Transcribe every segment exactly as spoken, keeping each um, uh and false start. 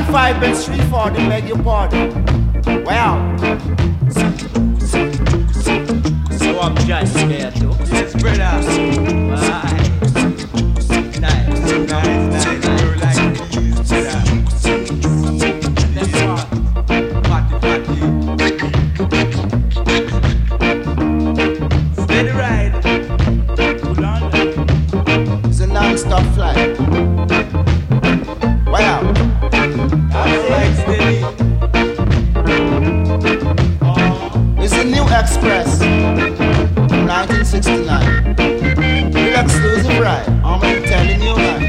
five and three forty, beg your pardon. Well, so I'm just there too. Yes, brother. Why? Nice, nice, nice. Girl like these, brother. Let's go. Party, party. Steady ride. It's a non-stop flight. Wow. Alright, steady. It's a new Express from nineteen sixty-nine. Real exclusive ride. I'm telling you, man.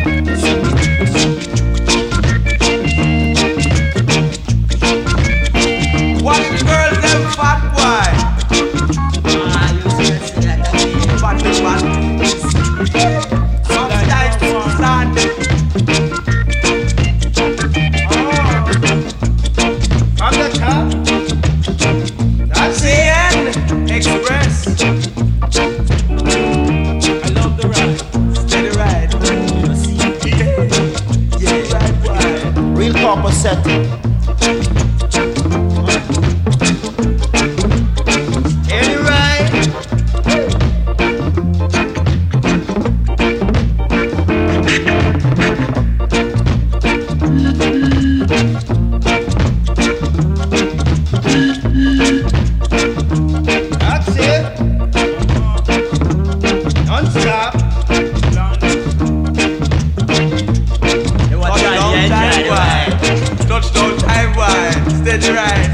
Watch the girls, them fat boy. Ah, you stressing like that. Fat, fat. Sometimes stand. From the top. That's the end. Express. I love the ride. Steady ride. Yeah, ride, boy. Real purpose setting. Any ride? That's it. Non-stop. Touchdown time, boy. Touchdown time, boy. Steady ride.